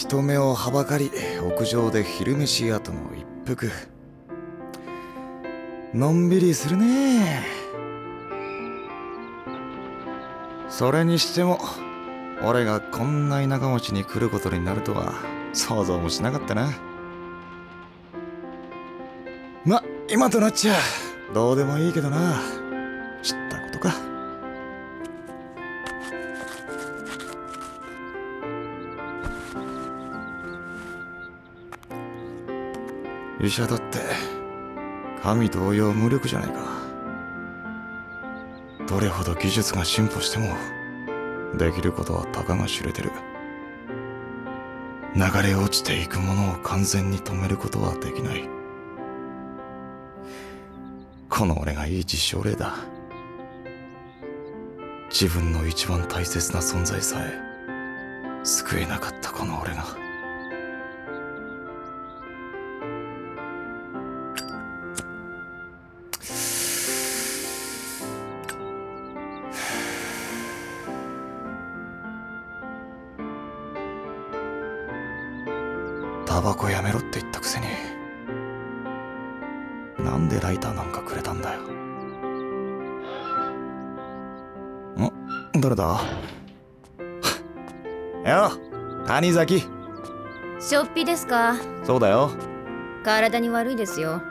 人目をはばかり屋上で昼飯後の一服。のんびりするね。それにしても俺がこんな田舎町に来ることになるとは想像もしなかったな。ま、今となっちゃどうでもいいけどな。知ったことか。医者だって神同様無力じゃないか。どれほど技術が進歩してもできることはたかが知れてる。流れ落ちていくものを完全に止めることはできない。この俺がいい実証例だ。自分の一番大切な存在さえ救えなかったこの俺が。タバコやめろって言ったくせになんでライターなんかくれたんだよ。誰だよ、谷崎。 しょっぴですか？ そうだよ。 体に悪いですよ。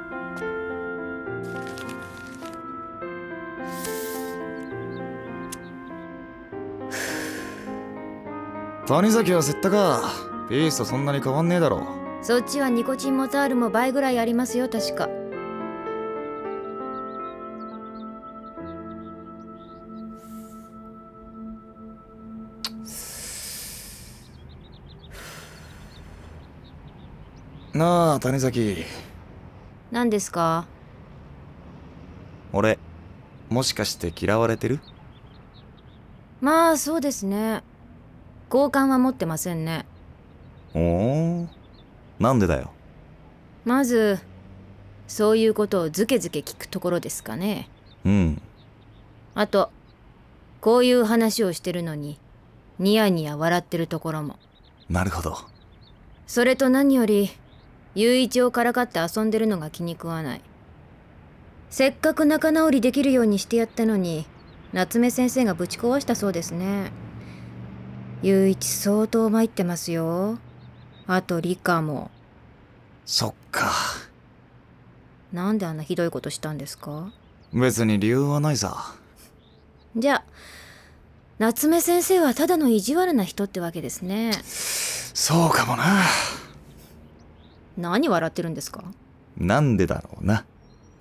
谷崎は吸ったか。ピースとそんなに変わんねえだろ。 そっちはニコチンモタールも倍ぐらいありますよ、確か。 なあ谷崎。 何ですか？ 俺もしかして嫌われてる？ まあそうですね。好感は持ってませんね。 おお、なんでだよ。 まずそういうことをずけずけ聞くところですかね。 うん。 あとこういう話をしてるのにニヤニヤ笑ってるところも。 なるほど。 それと何より雄一をからかって遊んでるのが気に食わない。せっかく仲直りできるようにしてやったのに夏目先生がぶち壊したそうですね。雄一相当参ってますよ。あと理科も。 そっか。 なんであんなひどいことしたんですか？ 別に理由はないさ。 じゃあ夏目先生はただの意地悪な人ってわけですね。 そうかもな。 何笑ってるんですか？ なんでだろうな。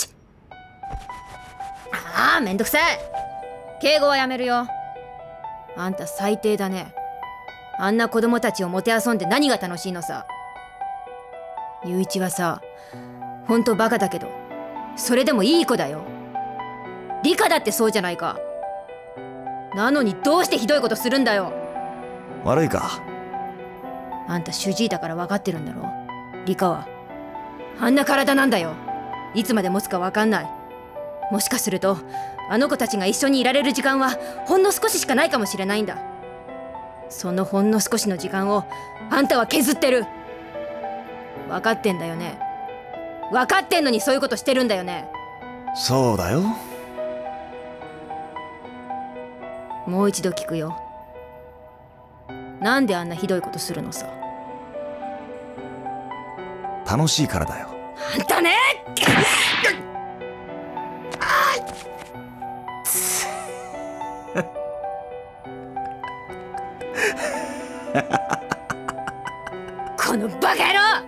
ああ、めんどくさい。敬語はやめるよ。あんた最低だね。あんな子供たちをもてあそんで何が楽しいのさ。雄一はさ、ほんとバカだけどそれでもいい子だよ。理科だってそうじゃないか。なのにどうしてひどいことするんだよ。 悪いか。 あんた主治医だから分かってるんだろ。理科はあんな体なんだよ。いつまで持つか分かんない。もしかするとあの子たちが一緒にいられる時間はほんの少ししかないかもしれないんだ。そのほんの少しの時間をあんたは削ってる。分かってんだよね。分かってんのにそういうことしてるんだよね。 そうだよ。 もう一度聞くよ。なんであんなひどいことするのさ。 楽しいからだよ。 あんたねこのバカ野郎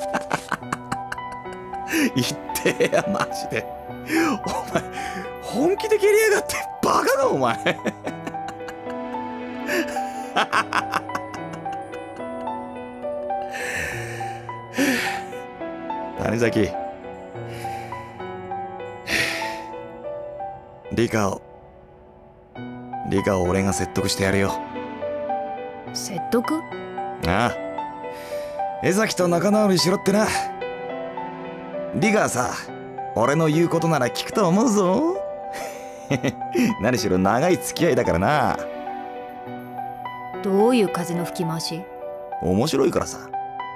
言ってやマジで。お前本気で蹴りやがって。バカだお前。谷崎、理科を俺が説得してやるよ。 説得？ ああ、江崎と仲直りしろってな。理科はさ、俺の言うことなら聞くと思うぞ。何しろ長い付き合いだからな。 どういう風の吹き回し？ 面白いからさ。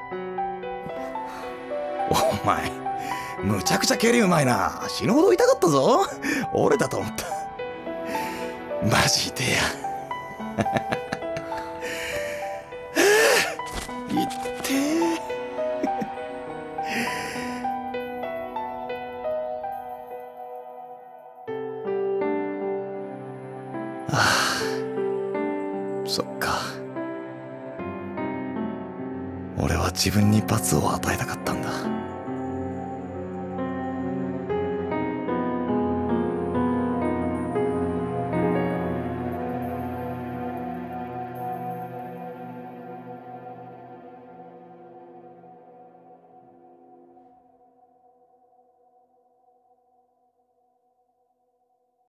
お前むちゃくちゃ蹴りうまいな。死ぬほど痛かったぞ。折れたと思った。マジ痛えや。いってえ。そっか。俺は自分に罰を与えたかったんだ。